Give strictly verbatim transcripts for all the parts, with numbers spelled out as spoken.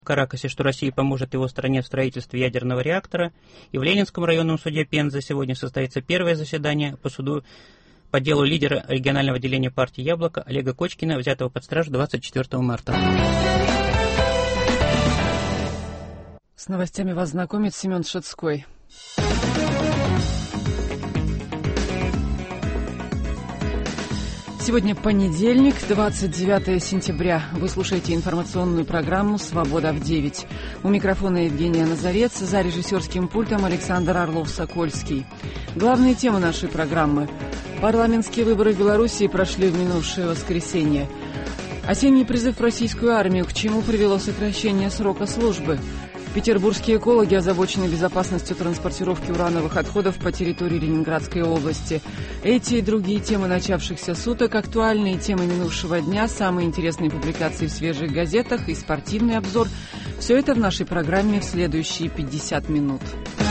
в Каракасе, что Россия поможет его стране в строительстве ядерного реактора. И в Ленинском районном суде Пензы сегодня состоится первое заседание по суду по делу лидера регионального отделения партии «Яблоко» Олега Кочкина, взятого под стражу двадцать четвёртого марта. С новостями вас знакомит Семен Шацкой. Сегодня понедельник, двадцать девятое сентября. Вы слушаете информационную программу «Свобода в девять». У микрофона Евгения Назарец, за режиссерским пультом Александр Орлов-Сокольский. Главные темы нашей программы. Парламентские выборы в Белоруссии прошли в минувшее воскресенье. Осенний призыв в российскую армию, к чему привело сокращение срока службы. Петербургские экологи озабочены безопасностью транспортировки урановых отходов по территории Ленинградской области. Эти и другие темы начавшихся суток, актуальные темы минувшего дня, самые интересные публикации в свежих газетах и спортивный обзор – все это в нашей программе в следующие пятьдесят минут.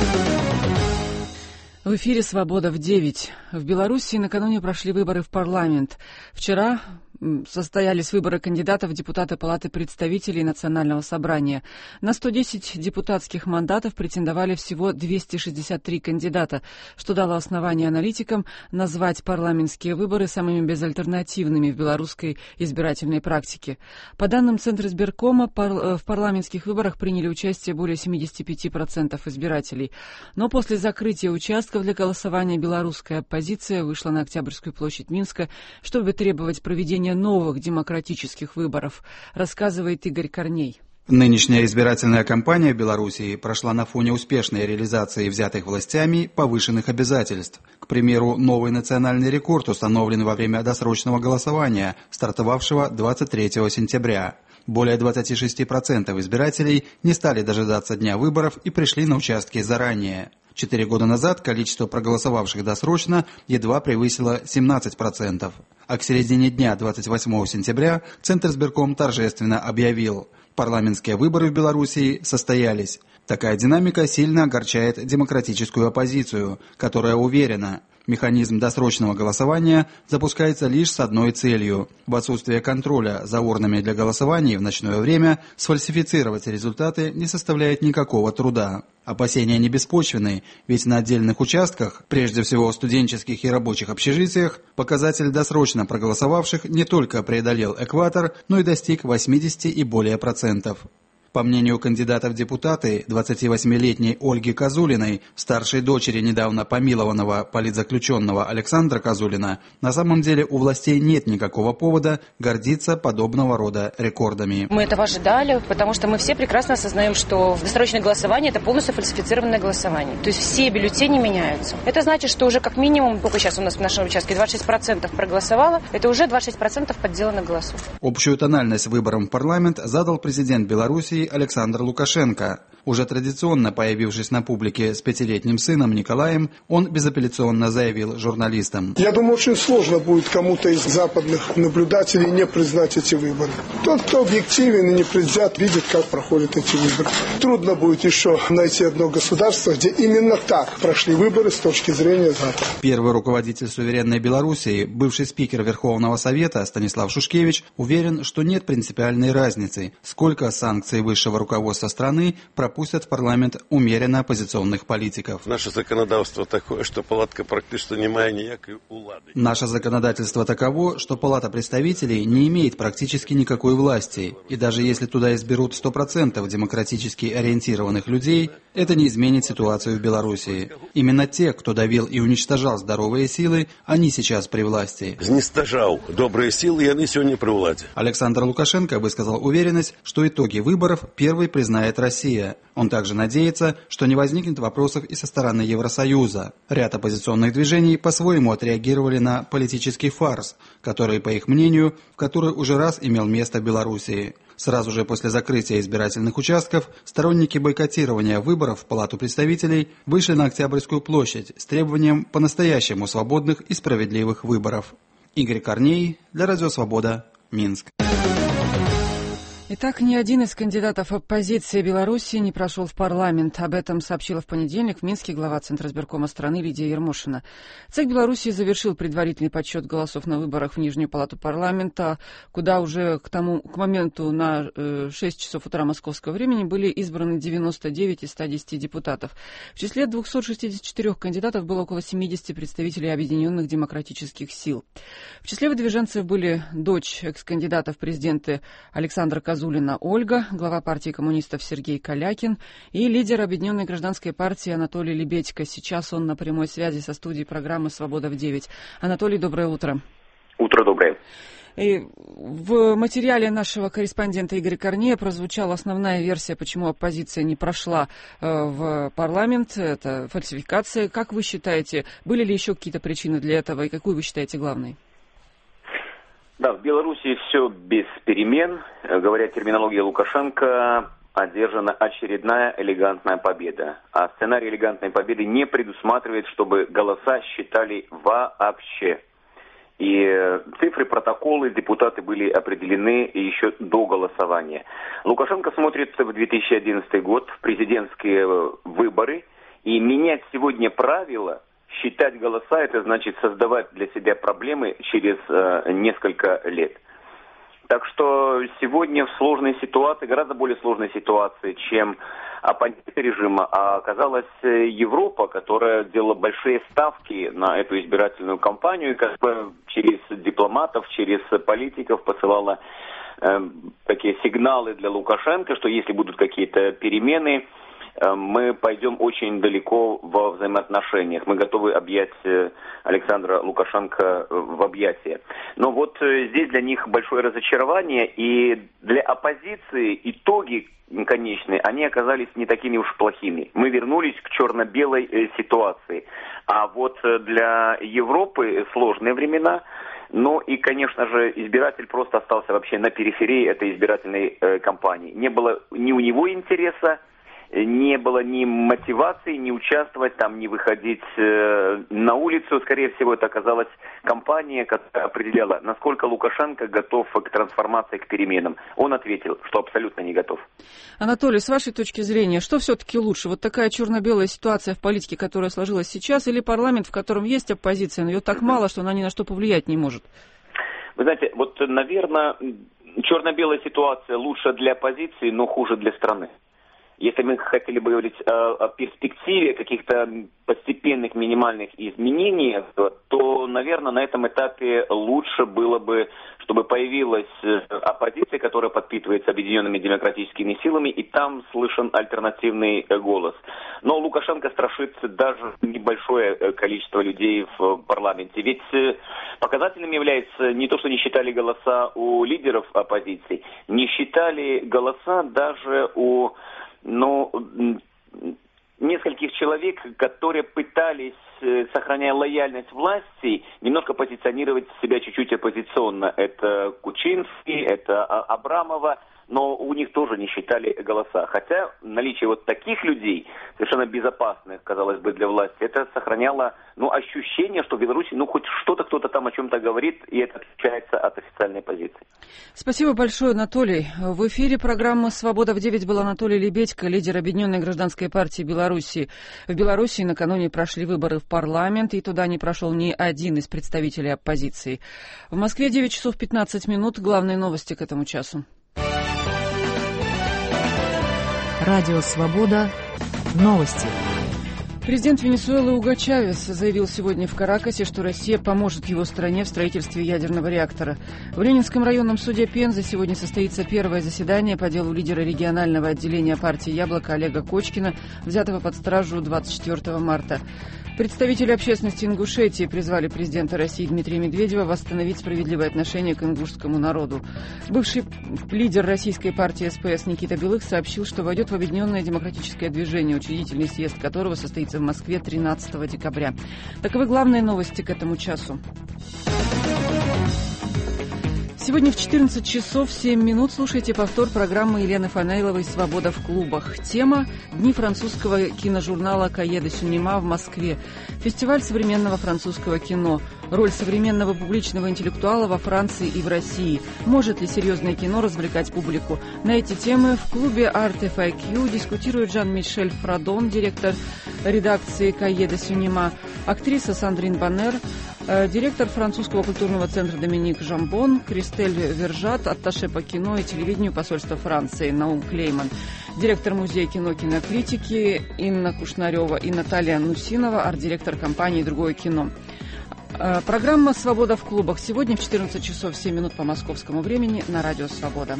В эфире «Свобода в девять». В Белоруссии накануне прошли выборы в парламент. Вчера состоялись выборы кандидатов в депутаты Палаты представителей Национального собрания. На сто десять депутатских мандатов претендовали всего двести шестьдесят три кандидата, что дало основание аналитикам назвать парламентские выборы самыми безальтернативными в белорусской избирательной практике. По данным Центра избиркома, пар- в парламентских выборах приняли участие более семьдесят пять процентов избирателей. Но после закрытия участков для голосования белорусская оппозиция вышла на Октябрьскую площадь Минска, чтобы требовать проведения новых демократических выборов, рассказывает Игорь Корней. Нынешняя избирательная кампания в Белоруссии прошла на фоне успешной реализации взятых властями повышенных обязательств. К примеру, новый национальный рекорд установлен во время досрочного голосования, стартовавшего двадцать третьего сентября. Более двадцать шесть процентов избирателей не стали дожидаться дня выборов и пришли на участки заранее. Четыре года назад количество проголосовавших досрочно едва превысило семнадцать процентов. А к середине дня двадцать восьмого сентября Центр избирком торжественно объявил: парламентские выборы в Белоруссии состоялись. Такая динамика сильно огорчает демократическую оппозицию, которая уверена, механизм досрочного голосования запускается лишь с одной целью – в отсутствие контроля за урнами для голосования в ночное время сфальсифицировать результаты не составляет никакого труда. Опасения не беспочвенны, ведь на отдельных участках, прежде всего в студенческих и рабочих общежитиях, показатель досрочно проголосовавших не только преодолел экватор, но и достиг восьмидесяти и более процентов. По мнению кандидата в депутаты, двадцативосьмилетней Ольги Козулиной, старшей дочери недавно помилованного политзаключенного Александра Козулина, на самом деле у властей нет никакого повода гордиться подобного рода рекордами. Мы этого ожидали, потому что мы все прекрасно осознаем, что досрочное голосование – это полностью фальсифицированное голосование. То есть все бюллетени меняются. Это значит, что уже как минимум, сколько сейчас у нас в нашем участке, двадцать шесть процентов проголосовало, это уже двадцать шесть процентов подделанных голосов. Общую тональность выборам в парламент задал президент Белоруссии Александр Лукашенко. Уже традиционно появившись на публике с пятилетним сыном Николаем, он безапелляционно заявил журналистам: «Я думаю, очень сложно будет кому-то из западных наблюдателей не признать эти выборы. Тот, кто объективен и непредвзят, видит, как проходят эти выборы. Трудно будет еще найти одно государство, где именно так прошли выборы с точки зрения Запада». Первый руководитель суверенной Белоруссии, бывший спикер Верховного Совета Станислав Шушкевич, уверен, что нет принципиальной разницы, сколько санкций высшего руководства страны пропустят в парламент умеренно оппозиционных политиков. Наше законодательство такое, что палатка практически не має ніякої улады. Наше законодательство таково, что Палата представителей не имеет практически никакой власти. И даже если туда изберут сто процентов демократически ориентированных людей, это не изменит ситуацию в Белоруссии. Именно те, кто давил и уничтожал здоровые силы, они сейчас при власти. Зничтожал добрые силы, и они сегодня при власти. Александр Лукашенко высказал уверенность, что итоги выборов первой признает Россия. Он также надеется, что не возникнет вопросов и со стороны Евросоюза. Ряд оппозиционных движений по-своему отреагировали на политический фарс, который, по их мнению, в который уже раз имел место в Белоруссии. Сразу же после закрытия избирательных участков сторонники бойкотирования выборов в Палату представителей вышли на Октябрьскую площадь с требованием по-настоящему свободных и справедливых выборов. Игорь Корней для Радио Свобода, Минск. Итак, ни один из кандидатов оппозиции Беларуси не прошел в парламент. Об этом сообщила в понедельник в Минске глава Центризбиркома страны Лидия Ермошина. ЦИК Беларуси завершил предварительный подсчет голосов на выборах в Нижнюю палату парламента, куда уже к тому к моменту на шесть часов утра московского времени были избраны девяносто девять из ста десяти депутатов. В числе двухсот шестидесяти четырёх кандидатов было около семидесяти представителей Объединенных демократических сил. В числе выдвиженцев были дочь экс-кандидата в президенты Александра Козулина Ольга, глава партии коммунистов Сергей Калякин и лидер Объединенной гражданской партии Анатолий Лебедько. Сейчас он на прямой связи со студией программы «Свобода в девять». Анатолий, доброе утро. Утро доброе. И в материале нашего корреспондента Игоря Корнея прозвучала основная версия, почему оппозиция не прошла в парламент. Это фальсификация. Как вы считаете, были ли еще какие-то причины для этого и какую вы считаете главной? Да, в Беларуси все без перемен. Говоря терминологией Лукашенко, одержана очередная элегантная победа. А сценарий элегантной победы не предусматривает, чтобы голоса считали вообще. И цифры, протоколы, депутаты были определены еще до голосования. Лукашенко смотрит в две тысячи одиннадцатый год, в президентские выборы, и менять сегодня правила, считать голоса, это значит создавать для себя проблемы через э, несколько лет. Так что сегодня в сложной ситуации, гораздо более сложной ситуации, чем оппоненты режима, а оказалась Европа, которая делала большие ставки на эту избирательную кампанию, и как бы через дипломатов, через политиков посылала э, такие сигналы для Лукашенко, что если будут какие-то перемены, мы пойдем очень далеко во взаимоотношениях. Мы готовы объять Александра Лукашенко в объятия. Но вот здесь для них большое разочарование, и для оппозиции итоги конечные, они оказались не такими уж плохими. Мы вернулись к черно-белой ситуации. А вот для Европы сложные времена. Ну и, конечно же, избиратель просто остался вообще на периферии этой избирательной э, кампании. Не было ни у него интереса, не было ни мотивации, ни участвовать там, ни выходить э, на улицу. Скорее всего, это оказалась кампания, которая определяла, насколько Лукашенко готов к трансформации, к переменам. Он ответил, что абсолютно не готов. Анатолий, с вашей точки зрения, что все-таки лучше? Вот такая черно-белая ситуация в политике, которая сложилась сейчас, или парламент, в котором есть оппозиция, но ее так мало, что она ни на что повлиять не может? Вы знаете, вот, наверное, черно-белая ситуация лучше для оппозиции, но хуже для страны. Если мы хотели бы говорить о, о перспективе каких-то постепенных минимальных изменений, то, наверное, на этом этапе лучше было бы, чтобы появилась оппозиция, которая подпитывается объединенными демократическими силами, и там слышен альтернативный голос. Но Лукашенко страшится даже небольшое количество людей в парламенте. Ведь показательным является не то, что не считали голоса у лидеров оппозиции, не считали голоса даже у но нескольких человек, которые пытались, сохраняя лояльность власти, немножко позиционировать себя чуть-чуть оппозиционно. Это Кучинский, это Абрамова, но у них тоже не считали голоса. Хотя наличие вот таких людей, совершенно безопасных, казалось бы, для власти, это сохраняло ну, ощущение, что в Беларуси ну, хоть что-то кто-то там о чем-то говорит, и это отличается от официальной позиции. Спасибо большое, Анатолий. В эфире программы «Свобода в девять» был Анатолий Лебедько, лидер Объединенной гражданской партии Беларуси. В Беларуси накануне прошли выборы в парламент, и туда не прошел ни один из представителей оппозиции. В Москве девять часов пятнадцать минут. Главные новости к этому часу. Радио «Свобода». Новости. Президент Венесуэлы Уго Чавес заявил сегодня в Каракасе, что Россия поможет его стране в строительстве ядерного реактора. В Ленинском районном суде Пензы сегодня состоится первое заседание по делу лидера регионального отделения партии «Яблоко» Олега Кочкина, взятого под стражу двадцать четвёртого марта. Представители общественности Ингушетии призвали президента России Дмитрия Медведева восстановить справедливое отношение к ингушскому народу. Бывший лидер российской партии эс пэ эс Никита Белых сообщил, что войдет в Объединенное демократическое движение, учредительный съезд которого состоится в Москве тринадцатого декабря. Таковы главные новости к этому часу. Сегодня в четырнадцать часов семь минут слушайте повтор программы Елены Фанейловой «Свобода в клубах». Тема «Дни французского киножурнала Каэ де Синема» в Москве. Фестиваль современного французского кино. Роль современного публичного интеллектуала во Франции и в России. Может ли серьезное кино развлекать публику? На эти темы в клубе Art эф ай кью дискутирует Жан-Мишель Фрадон, директор редакции «Кайе де Синема», актриса Сандрин Баннер, директор французского культурного центра Доминик Жамбон, Кристель Вержат, атташе по кино и телевидению посольства Франции Наум Клейман, директор музея кино кинокритики Инна Кушнарева и Наталья Нусинова, арт-директор компании «Другое кино». Программа «Свобода в клубах» сегодня в четырнадцать часов семь минут по московскому времени на радио «Свобода».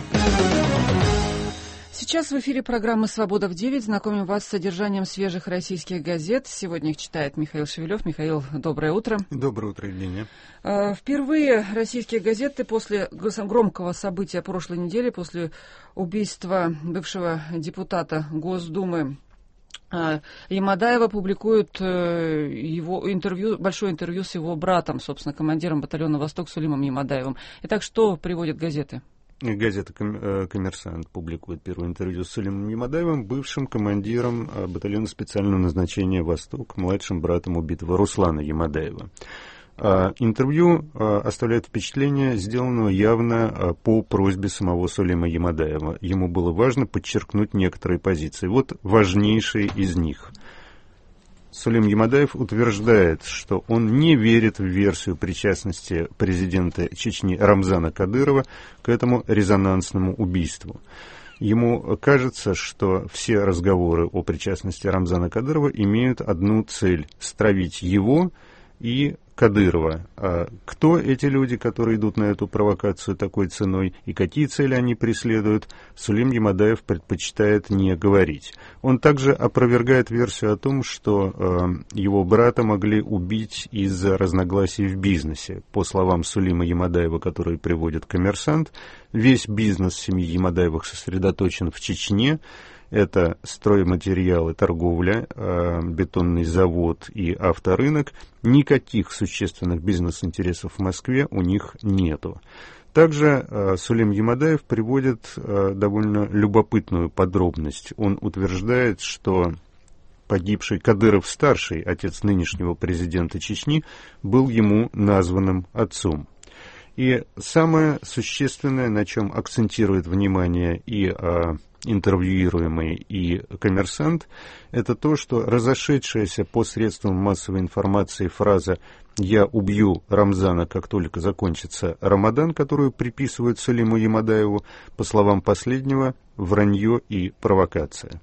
Сейчас в эфире программы «Свобода в девять». Знакомим вас с содержанием свежих российских газет. Сегодня их читает Михаил Шевелев. Михаил, доброе утро. Доброе утро, Евгения. Впервые российские газеты после громкого события прошлой недели, после убийства бывшего депутата Госдумы Ямадаева, публикуют его интервью, большое интервью с его братом, собственно, командиром батальона «Восток» Сулимом Ямадаевым. Итак, что приводят газеты? Газета «Коммерсант» публикует первое интервью с Сулимом Ямадаевым, бывшим командиром батальона специального назначения «Восток», младшим братом убитого Руслана Ямадаева. Интервью оставляет впечатление, сделанного явно по просьбе самого Сулима Ямадаева. Ему было важно подчеркнуть некоторые позиции. Вот важнейшие из них. Сулим Ямадаев утверждает, что он не верит в версию причастности президента Чечни Рамзана Кадырова к этому резонансному убийству. Ему кажется, что все разговоры о причастности Рамзана Кадырова имеют одну цель – стравить его и Кадырова. А кто эти люди, которые идут на эту провокацию такой ценой, и какие цели они преследуют, Сулим Ямадаев предпочитает не говорить. Он также опровергает версию о том, что э, его брата могли убить из-за разногласий в бизнесе. По словам Сулима Ямадаева, который приводит «Коммерсант», весь бизнес семьи Ямадаевых сосредоточен в Чечне. Это стройматериалы, торговля, э, бетонный завод и авторынок. Никаких существенных бизнес-интересов в Москве у них нету. Также э, Сулим Ямадаев приводит э, довольно любопытную подробность. Он утверждает, что погибший Кадыров-старший, отец нынешнего президента Чечни, был ему названным отцом. И самое существенное, на чем акцентирует внимание и э, интервьюируемый, и «Коммерсант», это то, что разошедшаяся по средствам массовой информации фраза «Я убью Рамзана, как только закончится Рамадан», которую приписывают Сулиму Ямадаеву, по словам последнего, вранье и провокация.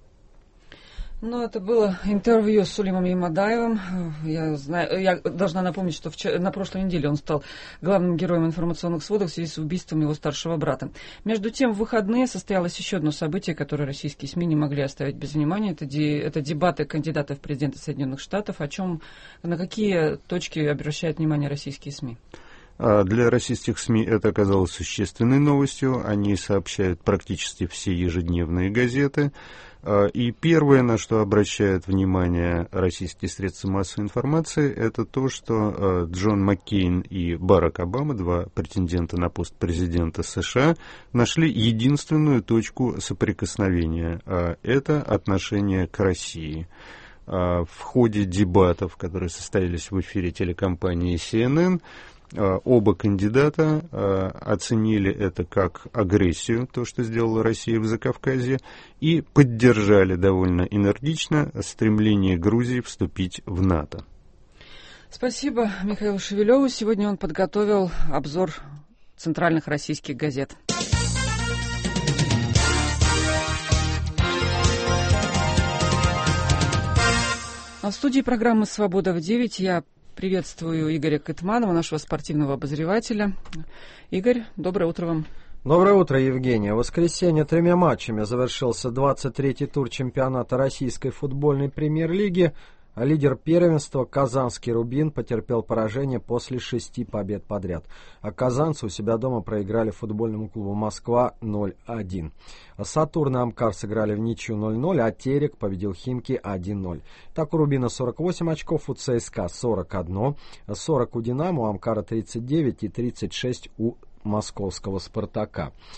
Ну, это было интервью с Сулимом Ямадаевым. Я, знаю, я должна напомнить, что вчера, на прошлой неделе он стал главным героем информационных сводок в связи с убийством его старшего брата. Между тем, в выходные состоялось еще одно событие, которое российские СМИ не могли оставить без внимания. Это, де, это дебаты кандидатов в президенты Соединенных Штатов. О чем, на какие точки обращают внимание российские СМИ? Для российских СМИ это оказалось существенной новостью. Они сообщают практически все ежедневные газеты. И первое, на что обращают внимание российские средства массовой информации, это то, что Джон Маккейн и Барак Обама, два претендента на пост президента США, нашли единственную точку соприкосновения. Это отношение к России. В ходе дебатов, которые состоялись в эфире телекомпании си эн эн, оба кандидата оценили это как агрессию, то, что сделала Россия в Закавказье, и поддержали довольно энергично стремление Грузии вступить в НАТО. Спасибо Михаилу Шевелеву. Сегодня он подготовил обзор центральных российских газет. А в студии программы «Свобода в девять» я приветствую Игоря Кытманова, нашего спортивного обозревателя. Игорь, доброе утро вам. Доброе утро, Евгения. В воскресенье тремя матчами завершился двадцать третий тур чемпионата Российской футбольной премьер-лиги. Лидер первенства казанский «Рубин» потерпел поражение после шести побед подряд. А казанцы у себя дома проиграли футбольному клубу «Москва» ноль один. «Сатурн» и «Амкар» сыграли в ничью ноль ноль, а «Терек» победил «Химки» один ноль. Так у «Рубина» сорок восемь очков, у ЦСКА сорок один, сорок у «Динамо», у «Амкара» тридцать девять и тридцать шесть у московского «Спартака».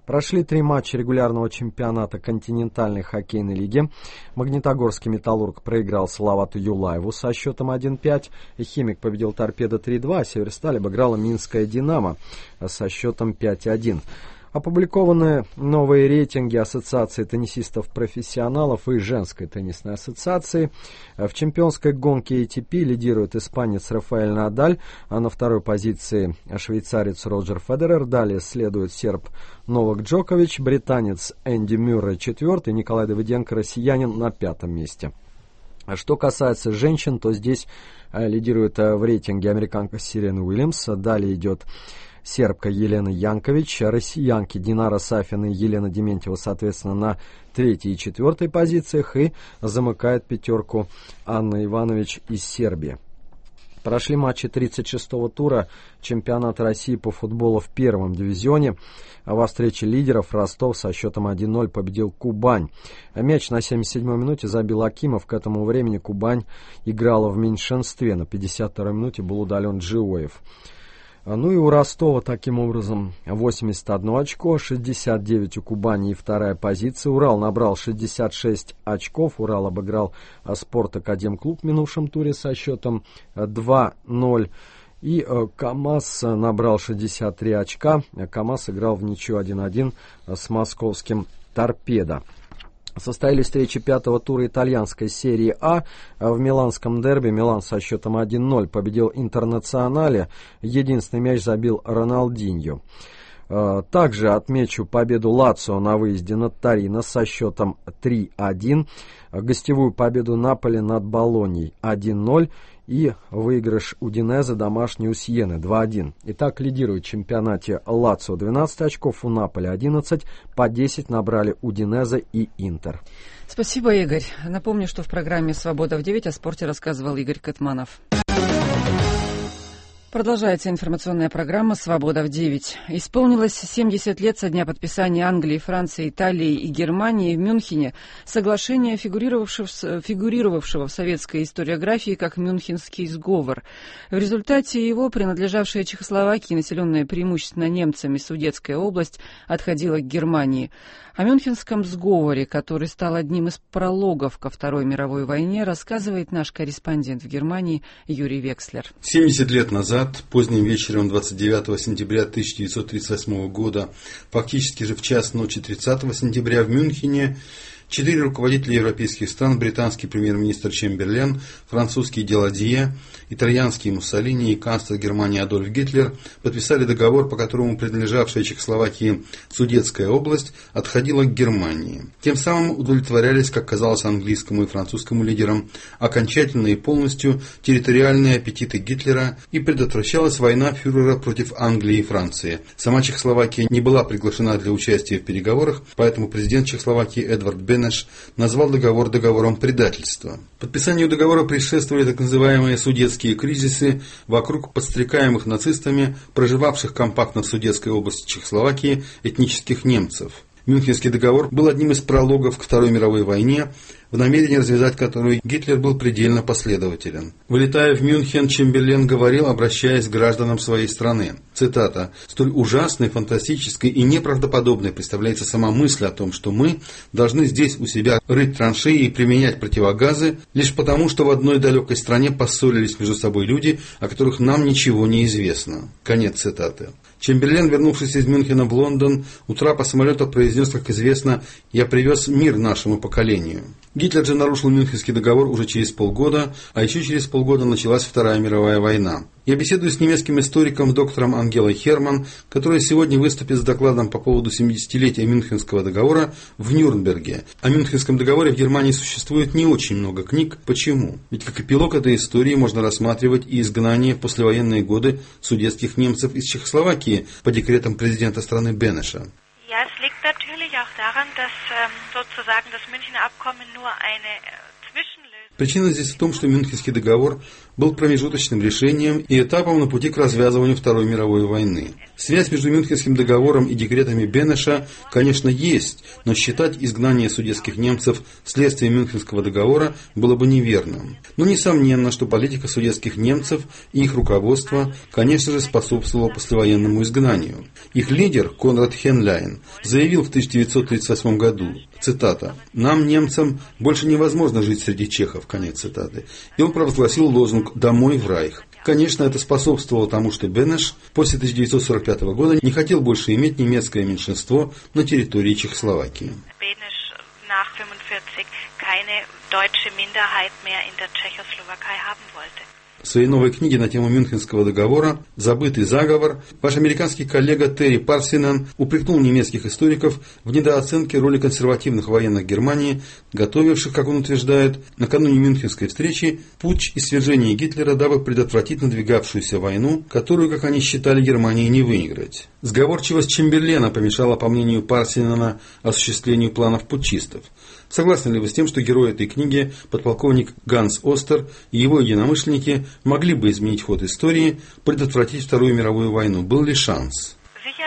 Прошли три матча регулярного чемпионата континентальной хоккейной лиги. Магнитогорский «Металлург» проиграл Салавату Юлаеву со счетом один пять. «Химик» победил «Торпедо» три два. «Северсталь» обыграла «Минское Динамо» со счетом пять один. Опубликованы новые рейтинги Ассоциации теннисистов-профессионалов и Женской теннисной ассоциации. В чемпионской гонке эй ти пи лидирует испанец Рафаэль Надаль, а на второй позиции швейцарец Роджер Федерер. Далее следует серб Новак Джокович, британец Энди Мюррей четвертый, Николай Давыденко, россиянин, на пятом месте. Что касается женщин, то здесь лидирует в рейтинге американка Сирена Уильямс. Далее идет сербка Елена Янкович, россиянки Динара Сафина и Елена Дементьева, соответственно, на третьей и четвертой позициях, и замыкает пятерку Анна Иванович из Сербии. Прошли матчи тридцать шестого тура чемпионата России по футболу в первом дивизионе. Во встрече лидеров Ростов со счетом один ноль победил Кубань. Мяч на семьдесят седьмой минуте забил Акимов. К этому времени Кубань играла в меньшинстве. На пятьдесят второй минуте был удален Джиоев. Ну и у Ростова таким образом восемьдесят одно очко, шестьдесят девять у Кубани и вторая позиция. Урал набрал шестьдесят шесть очков. Урал обыграл Спорт Академклуб в минувшем туре со счетом два ноль. И КамАЗ набрал шестьдесят три очка. КамАЗ играл в ничью один один с московским Торпедо. Состоялись встречи пятого тура итальянской серии А. В миланском дерби Милан со счетом один ноль победил Интернационале. Единственный мяч забил Роналдиньо. Также отмечу победу Лацио на выезде над Торино со счетом три один. Гостевую победу Наполи над Болоньей один ноль. И выигрыш Удинезе домашний у Сиены два один. Итак, лидирует в чемпионате Лацио двенадцать очков, у Наполи одиннадцать, по десять набрали Удинезе и Интер. Спасибо, Игорь. Напомню, что в программе «Свобода в девять» о спорте рассказывал Игорь Кэтманов. Продолжается информационная программа «Свобода в девять». Исполнилось семьдесят лет со дня подписания Англии, Франции, Италии и Германии в Мюнхене соглашения, фигурировавшего, фигурировавшего в советской историографии как Мюнхенский сговор. В результате его принадлежавшая Чехословакии, населенная преимущественно немцами, Судетская область, отходила к Германии. О Мюнхенском сговоре, который стал одним из прологов ко Второй мировой войне, рассказывает наш корреспондент в Германии Юрий Векслер. семьдесят лет назад, поздним вечером двадцать девятого сентября тысяча девятьсот тридцать восьмого года, фактически же в час ночи тридцатого сентября в Мюнхене, четыре руководителя европейских стран, британский премьер-министр Чемберлен, французский Деладье, итальянский Муссолини и канцлер Германии Адольф Гитлер подписали договор, по которому принадлежавшая Чехословакии Судетская область отходила к Германии. Тем самым удовлетворялись, как казалось английскому и французскому лидерам, окончательно и полностью территориальные аппетиты Гитлера и предотвращалась война фюрера против Англии и Франции. Сама Чехословакия не была приглашена для участия в переговорах, поэтому президент Чехословакии Эдвард Бенеш назвал договор договором предательства. Подписанию договора предшествовали так называемые судетские кризисы вокруг подстрекаемых нацистами, проживавших компактно в Судетской области Чехословакии, этнических немцев. Мюнхенский договор был одним из прологов к Второй мировой войне, в намерении развязать которую Гитлер был предельно последователен. Вылетая в Мюнхен, Чемберлен говорил, обращаясь к гражданам своей страны, цитата: «Столь ужасной, фантастической и неправдоподобной представляется сама мысль о том, что мы должны здесь у себя рыть траншеи и применять противогазы, лишь потому, что в одной далекой стране поссорились между собой люди, о которых нам ничего не известно». Конец цитаты. Чемберлен, вернувшись из Мюнхена в Лондон, у трапа самолета произнес, как известно: «Я привез мир нашему поколению». Гитлер же нарушил Мюнхенский договор уже через полгода, а еще через полгода началась Вторая мировая война. Я беседую с немецким историком доктором Ангелой Херман, которая сегодня выступит с докладом по поводу семидесятилетия Мюнхенского договора в Нюрнберге. О Мюнхенском договоре в Германии существует не очень много книг. Почему? Ведь как эпилог этой истории можно рассматривать и изгнание в послевоенные годы судетских немцев из Чехословакии по декретам президента страны Бенеша. Ja, es liegt natürlich auch daran, dass ähm, sozusagen das Münchner Abkommen nur eine äh, Zwischenlösung. Причина здесь в том, что Мюнхенский договор был промежуточным решением и этапом на пути к развязыванию Второй мировой войны. Связь между Мюнхенским договором и декретами Бенеша, конечно, есть, но считать изгнание судетских немцев следствием Мюнхенского договора было бы неверным. Но несомненно, что политика судетских немцев и их руководство, конечно же, способствовала послевоенному изгнанию. Их лидер, Конрад Хенляйн, заявил в тысяча девятьсот тридцать восьмом году, цитата, «Нам, немцам, больше невозможно жить среди чехов», конец цитаты. И он провозгласил лозунг «Домой в Райх». Конечно, это способствовало тому, что Бенеш после тысяча девятьсот сорок пятого года не хотел больше иметь немецкое меньшинство на территории Чехословакии. В своей новой книге на тему Мюнхенского договора «Забытый заговор» ваш американский коллега Терри Парсинен упрекнул немецких историков в недооценке роли консервативных военных Германии, готовивших, как он утверждает, накануне Мюнхенской встречи путч и свержение Гитлера, дабы предотвратить надвигавшуюся войну, которую, как они считали, Германии не выиграть. Сговорчивость Чемберлена помешала, по мнению Парсинена, осуществлению планов путчистов. Согласны ли вы с тем, что герой этой книги, подполковник Ганс Остер и его единомышленники могли бы изменить ход истории, предотвратить Вторую мировую войну? Был ли шанс?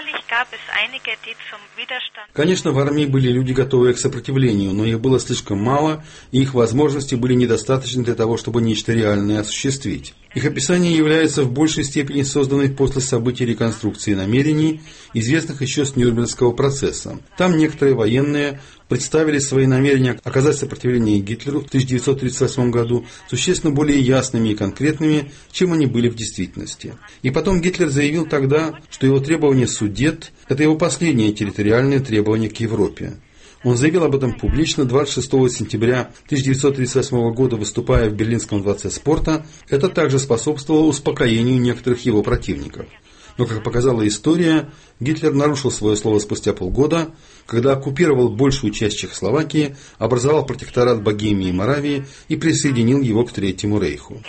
Конечно, в армии были люди, готовые к сопротивлению, но их было слишком мало, и их возможности были недостаточны для того, чтобы нечто реальное осуществить. Их описание является в большей степени созданной после событий реконструкции намерений, известных еще с Нюрнбергского процесса. Там некоторые военные представили свои намерения оказать сопротивление Гитлеру в тысяча девятьсот тридцать восьмом году существенно более ясными и конкретными, чем они были в действительности. И потом Гитлер заявил тогда, что его требование Судет – это его последнее территориальное требование к Европе. Он заявил об этом публично двадцать шестого сентября тысяча девятьсот тридцать восьмого года, выступая в Берлинском дворце спорта. Это также способствовало успокоению некоторых его противников. Но, как показала история, Гитлер нарушил свое слово спустя полгода, когда оккупировал большую часть Чехословакии, образовал протекторат Богемии и Моравии и присоединил его к Третьему рейху.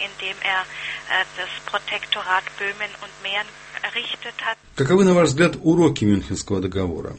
Каковы, на ваш взгляд, уроки Мюнхенского договора?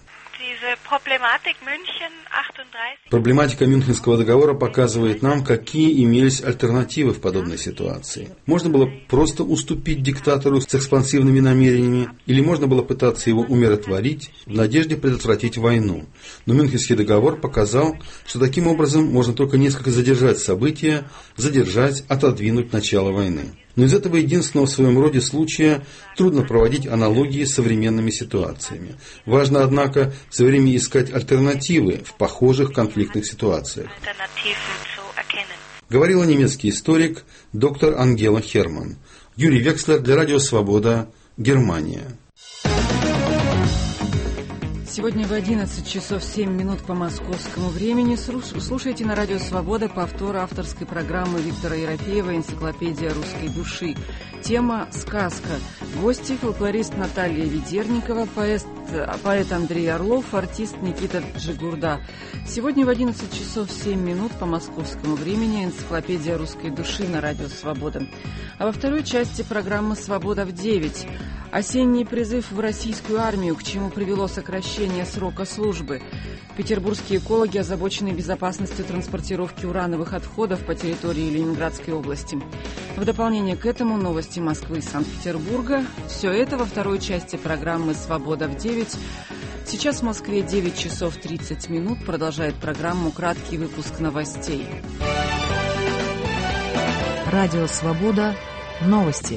Проблематика Мюнхенского договора показывает нам, какие имелись альтернативы в подобной ситуации. Можно было просто уступить диктатору с экспансивными намерениями, или можно было пытаться его умиротворить в надежде предотвратить войну. Но Мюнхенский договор показал, что таким образом можно только несколько задержать события, задержать, отодвинуть начало войны. Но из этого единственного в своем роде случая трудно проводить аналогии с современными ситуациями. Важно, однако, все время искать альтернативы в похожих конфликтных ситуациях. Говорила немецкий историк доктор Ангела Херман. Юрий Векслер для Радио Свобода, Германия. Сегодня в одиннадцать часов семь минут по московскому времени слушайте на Радио Свобода повтор авторской программы Виктора Ерофеева «Энциклопедия русской души». Тема «Сказка». Гости – фольклорист Наталья Ведерникова, поэт, поэт Андрей Орлов, артист Никита Джигурда. Сегодня в одиннадцать часов семь минут по московскому времени «Энциклопедия русской души» на Радио Свобода. А во второй части программы «Свобода в девять». Осенний призыв в российскую армию, к чему привело сокращение срока службы. Петербургские экологи озабочены безопасностью транспортировки урановых отходов по территории Ленинградской области. В дополнение к этому новости Москвы и Санкт-Петербурга. Все это во второй части программы «Свобода в девять». Сейчас в Москве девять часов тридцать минут. Продолжает программу краткий выпуск новостей. Радио «Свобода». Новости.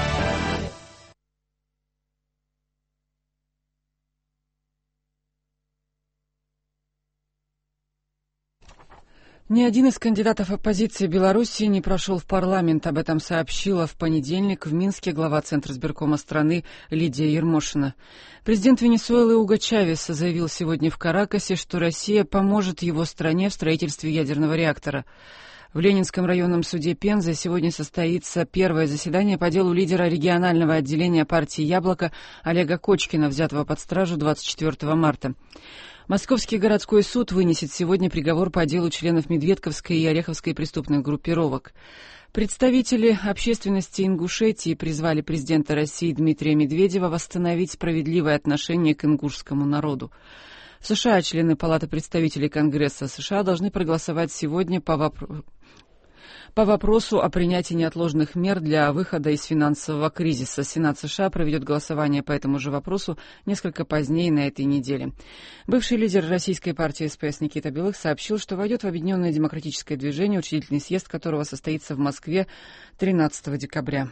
Ни один из кандидатов оппозиции Беларуси не прошел в парламент. Об этом сообщила в понедельник в Минске глава Центризбиркома страны Лидия Ермошина. Президент Венесуэлы Уго Чавес заявил сегодня в Каракасе, что Россия поможет его стране в строительстве ядерного реактора. В Ленинском районном суде Пензы сегодня состоится первое заседание по делу лидера регионального отделения партии «Яблоко» Олега Кочкина, взятого под стражу двадцать четвёртого марта. Московский городской суд вынесет сегодня приговор по делу членов Медведковской и Ореховской преступных группировок. Представители общественности Ингушетии призвали президента России Дмитрия Медведева восстановить справедливое отношение к ингушскому народу. В США члены Палаты представителей Конгресса США должны проголосовать сегодня по вопросу. по вопросу о принятии неотложных мер для выхода из финансового кризиса. Сенат США проведет голосование по этому же вопросу несколько позднее на этой неделе. Бывший лидер российской партии СПС Никита Белых сообщил, что войдет в Объединенное демократическое движение, учредительный съезд которого состоится в Москве тринадцатого декабря.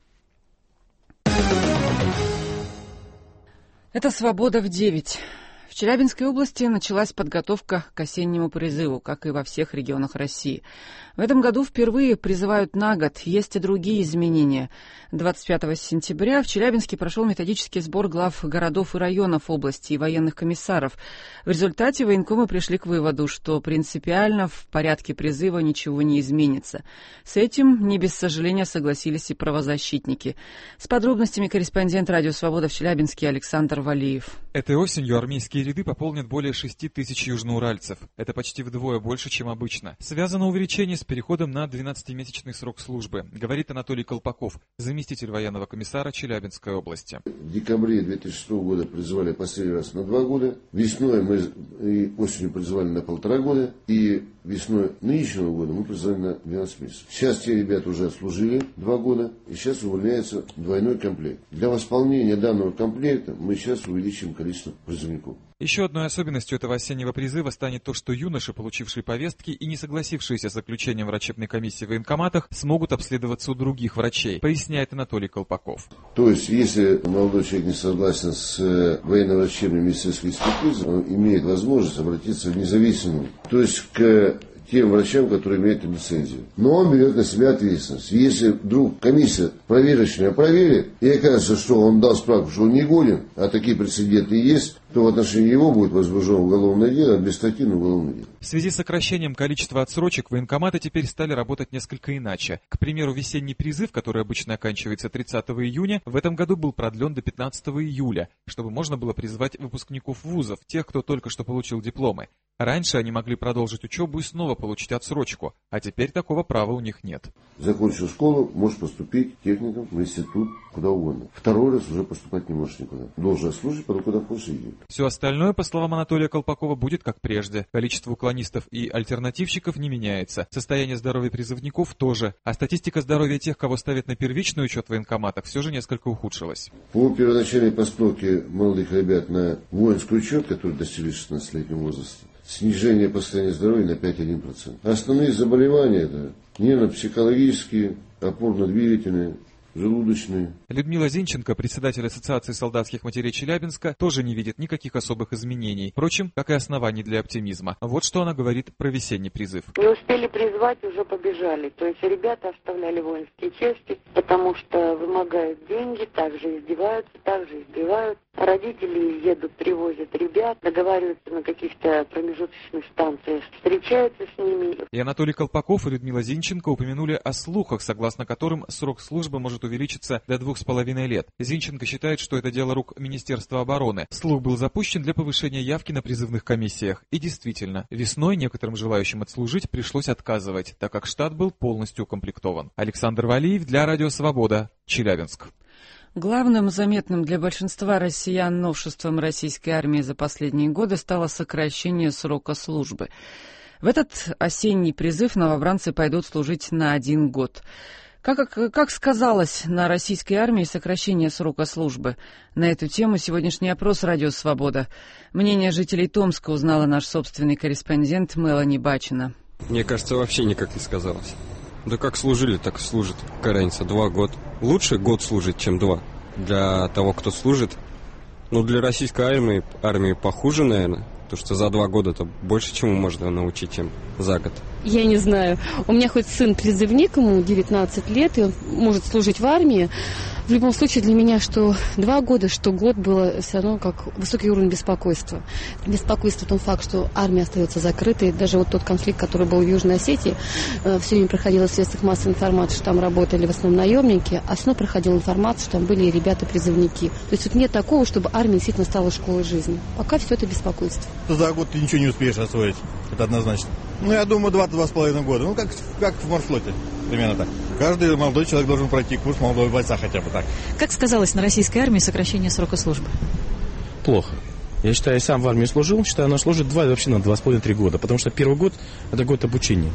Это «Свобода в девять». В Челябинской области началась подготовка к осеннему призыву, как и во всех регионах России. В этом году впервые призывают на год. Есть и другие изменения. двадцать пятого сентября в Челябинске прошел методический сбор глав городов и районов области и военных комиссаров. В результате военкомы пришли к выводу, что принципиально в порядке призыва ничего не изменится. С этим не без сожаления согласились и правозащитники. С подробностями корреспондент «Радио Свобода» в Челябинске Александр Валиев. Этой осенью армейские ряды пополнят более шести тысяч южноуральцев. Это почти вдвое больше, чем обычно. Связано увеличение с переходом на двенадцатимесячный срок службы, говорит Анатолий Колпаков, заместитель военного комиссара Челябинской области. В декабре две тысячи шестого года призывали последний раз на два года. Весной мы и осенью призывали на полтора года. И весной нынешнего года мы призывали на двенадцать месяцев. Сейчас те ребята уже отслужили два года. И сейчас увольняется двойной комплект. Для восполнения данного комплекта мы сейчас увеличим количество призывников. Еще одной особенностью этого осеннего призыва станет то, что юноши, получившие повестки и не согласившиеся с заключением врачебной комиссии в военкоматах, смогут обследоваться у других врачей, поясняет Анатолий Колпаков. То есть, если молодой человек не согласен с военно-врачебной медицинской экспертизой, он имеет возможность обратиться в независимую, то есть к тем врачам, которые имеют лицензию. Но он берет на себя ответственность. Если вдруг комиссия проверочная проверит, и окажется, что он дал справку, что он не годен, а такие прецеденты есть, то в отношении его будет возбуждено уголовное дело, административное уголовное дело. В связи с сокращением количества отсрочек военкоматы теперь стали работать несколько иначе. К примеру, весенний призыв, который обычно оканчивается тридцатого июня, в этом году был продлен до пятнадцатого июля, чтобы можно было призвать выпускников вузов, тех, кто только что получил дипломы. Раньше они могли продолжить учебу и снова получить отсрочку, а теперь такого права у них нет. Закончил школу, можешь поступить техником в институт, куда угодно. Второй раз уже поступать не можешь никуда. Должен служить, потом куда хочешь идти. Все остальное, по словам Анатолия Колпакова, будет как прежде. Количество уклонистов и альтернативщиков не меняется. Состояние здоровья призывников тоже. А статистика здоровья тех, кого ставят на первичный учет в военкоматах, все же несколько ухудшилась. По первоначальной постановке молодых ребят на воинский учет, которые достигли шестнадцатилетнего возраста, снижение по состоянию здоровья на пять целых одна десятая процента. Основные заболевания это нервно-психологические, опорно-двигательные, желудочные. Людмила Зинченко, председатель Ассоциации солдатских матерей Челябинска, тоже не видит никаких особых изменений. Впрочем, как и оснований для оптимизма. Вот что она говорит про весенний призыв. Не успели призвать, уже побежали. То есть ребята оставляли воинские части, потому что вымогают деньги, также издеваются, также избивают. Родители едут, привозят ребят, договариваются на каких-то промежуточных станциях, встречаются с ними. И Анатолий Колпаков и Людмила Зинченко упомянули о слухах, согласно которым срок службы может увеличиться до двух с половиной лет. Зинченко считает, что это дело рук Министерства обороны. Слух был запущен для повышения явки на призывных комиссиях. И действительно, весной некоторым желающим отслужить пришлось отказывать, так как штат был полностью укомплектован. Александр Валиев для Радио Свобода, Челябинск. Главным заметным для большинства россиян новшеством российской армии за последние годы стало сокращение срока службы. В этот осенний призыв новобранцы пойдут служить на один год. Как, как, как сказалось на российской армии сокращение срока службы? На эту тему сегодняшний опрос «Радио Свобода». Мнение жителей Томска узнала наш собственный корреспондент Мелани Бачина. Мне кажется, вообще никак не сказалось. Да как служили, так и служат. Какая разница, два года. Лучше год служить, чем два. Для того, кто служит. Ну, для российской армии, армии похуже, наверное. Потому что за два года-то больше чему можно научить, чем за год. Я не знаю. У меня хоть сын призывник, ему девятнадцать лет, и он может служить в армии. В любом случае для меня что два года, что год было все равно как высокий уровень беспокойства. Беспокойство в том факт, что армия остается закрытой. Даже вот тот конфликт, который был в Южной Осетии, э, все время проходило в средствах массовой информации, что там работали в основном наемники, а снова проходила информация, что там были и ребята-призывники. То есть вот нет такого, чтобы армия действительно стала школой жизни. Пока все это беспокойство. За год ты ничего не успеешь освоить, это однозначно. Ну, я думаю, два-два с половиной года. Ну, как, как в морфлоте, примерно так. Каждый молодой человек должен пройти курс молодого бойца хотя бы так. Как сказалось на российской армии сокращение срока службы? Плохо. Я считаю, я сам в армии служил, считаю, она служит два, вообще на два с половиной-три года. Потому что первый год – это год обучения.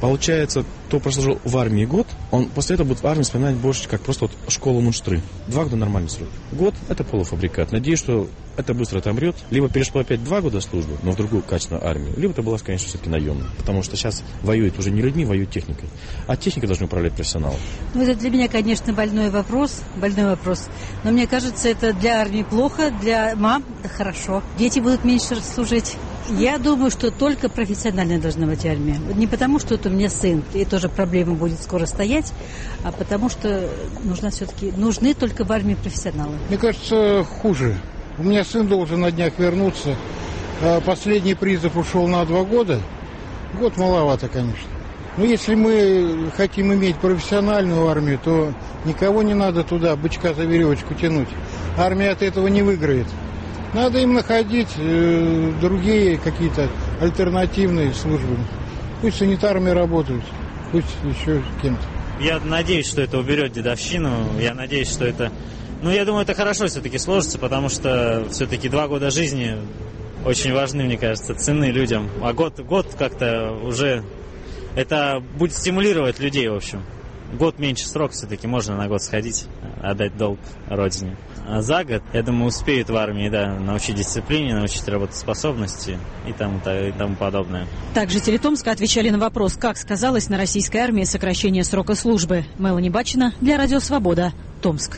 Получается, кто прослужил в армии год, он после этого будет в армии вспоминать больше, как просто вот школу мунштры. Два года нормальный срок. Год – это полуфабрикат. Надеюсь, что это быстро отомрет. Либо перешло опять два года службы, но в другую качественную армию, либо это была, конечно, все-таки наемная. Потому что сейчас воюют уже не людьми, воюют техникой. А техникой должны управлять профессионалы. Ну, это для меня, конечно, больной вопрос. Больной вопрос. Но мне кажется, это для армии плохо, для мам хорошо. Дети будут меньше служить. Я думаю, что только профессиональная должна быть армия. Не потому, что это у меня сын, и тоже проблема будет скоро стоять, а потому что нужна все-таки, нужны только в армии профессионалы. Мне кажется, хуже. У меня сын должен на днях вернуться. Последний призыв ушел на два года. Год маловато, конечно. Но если мы хотим иметь профессиональную армию, то никого не надо туда бычка за веревочку тянуть. Армия от этого не выиграет. Надо им находить э, другие какие-то альтернативные службы. Пусть санитарами работают, пусть еще кем-то. Я надеюсь, что это уберет дедовщину. Я надеюсь, что это... Ну, я думаю, это хорошо все-таки сложится, потому что все-таки два года жизни очень важны, мне кажется, ценны людям. А год, год как-то уже... Это будет стимулировать людей, в общем. Год меньше срок все-таки, можно на год сходить, отдать долг родине. А за год, я думаю, успеют в армии, да, научить дисциплине, научить работоспособности и тому, и тому подобное. Также жители Томска отвечали на вопрос, как сказалось на российской армии сокращение срока службы. Мелани Бачина для Радио Свобода, Томск.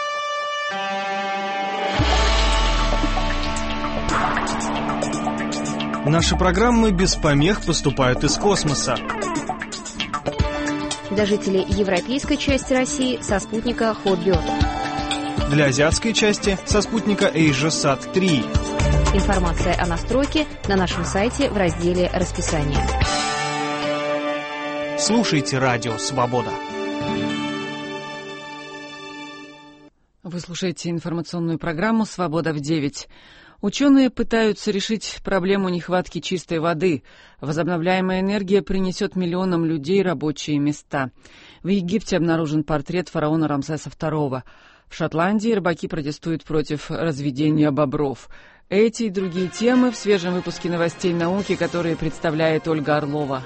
Наши программы без помех поступают из космоса. Для жителей европейской части России со спутника Хотбёрд. Для азиатской части со спутника AsiaSat три. Информация о настройке на нашем сайте в разделе «Расписание». Слушайте Радио Свобода. Вы слушаете информационную программу «Свобода в девять». Ученые пытаются решить проблему нехватки чистой воды. Возобновляемая энергия принесет миллионам людей рабочие места. В Египте обнаружен портрет фараона Рамсеса второго. В Шотландии рыбаки протестуют против разведения бобров. Эти и другие темы в свежем выпуске новостей науки, которые представляет Ольга Орлова.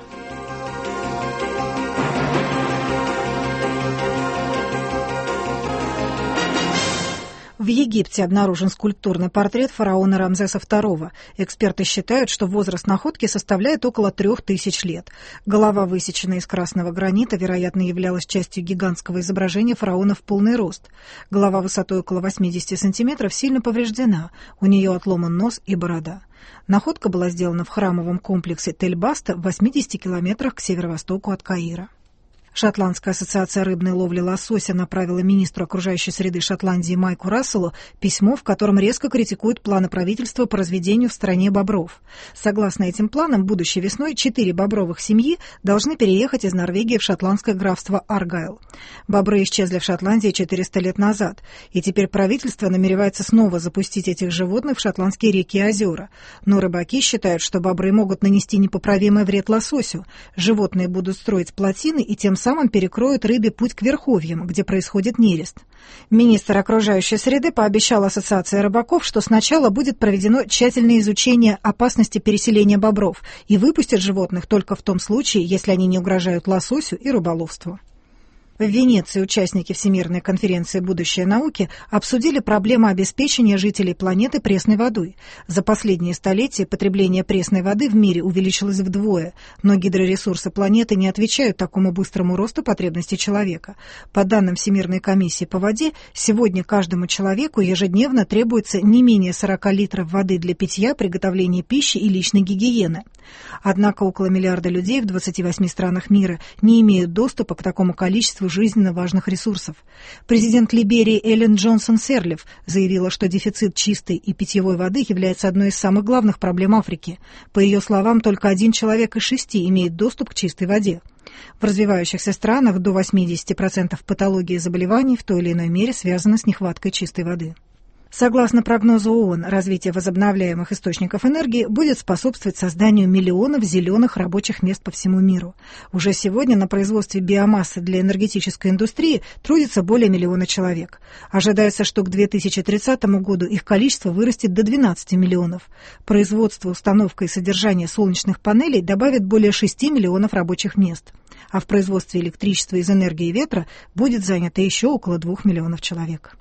В Египте обнаружен скульптурный портрет фараона Рамзеса второго. Эксперты считают, что возраст находки составляет около трех тысяч лет. Голова, высеченная из красного гранита, вероятно, являлась частью гигантского изображения фараона в полный рост. Голова высотой около восьмидесяти сантиметров сильно повреждена. У нее отломан нос и борода. Находка была сделана в храмовом комплексе Тель-Баста в восьмидесяти километрах к северо-востоку от Каира. Шотландская ассоциация рыбной ловли лосося направила министру окружающей среды Шотландии Майку Расселу письмо, в котором резко критикует планы правительства по разведению в стране бобров. Согласно этим планам, будущей весной четыре бобровых семьи должны переехать из Норвегии в шотландское графство Аргайл. Бобры исчезли в Шотландии четыреста лет назад, и теперь правительство намеревается снова запустить этих животных в шотландские реки и озера. Но рыбаки считают, что бобры могут нанести непоправимый вред лососю. Животные будут строить плотины и тем самым перекроют рыбе путь к верховьям, где происходит нерест. Министр окружающей среды пообещал Ассоциации рыбаков, что сначала будет проведено тщательное изучение опасности переселения бобров и выпустят животных только в том случае, если они не угрожают лососю и рыболовству. В Венеции участники Всемирной конференции «Будущее науки» обсудили проблему обеспечения жителей планеты пресной водой. За последние столетия потребление пресной воды в мире увеличилось вдвое, но гидроресурсы планеты не отвечают такому быстрому росту потребностей человека. По данным Всемирной комиссии по воде, сегодня каждому человеку ежедневно требуется не менее сорока литров воды для питья, приготовления пищи и личной гигиены. Однако около миллиарда людей в двадцати восьми странах мира не имеют доступа к такому количеству жизненно важных ресурсов. Президент Либерии Эллен Джонсон Серлиф заявила, что дефицит чистой и питьевой воды является одной из самых главных проблем Африки. По ее словам, только один человек из шести имеет доступ к чистой воде. В развивающихся странах до восьмидесяти процентов патологий и заболеваний в той или иной мере связаны с нехваткой чистой воды. Согласно прогнозу ООН, развитие возобновляемых источников энергии будет способствовать созданию миллионов зеленых рабочих мест по всему миру. Уже сегодня на производстве биомассы для энергетической индустрии трудится более миллиона человек. Ожидается, что к две тысячи тридцатому году их количество вырастет до двенадцати миллионов. Производство, установка и содержание солнечных панелей добавит более шести миллионов рабочих мест. А в производстве электричества из энергии ветра будет занято еще около двух миллионов человек.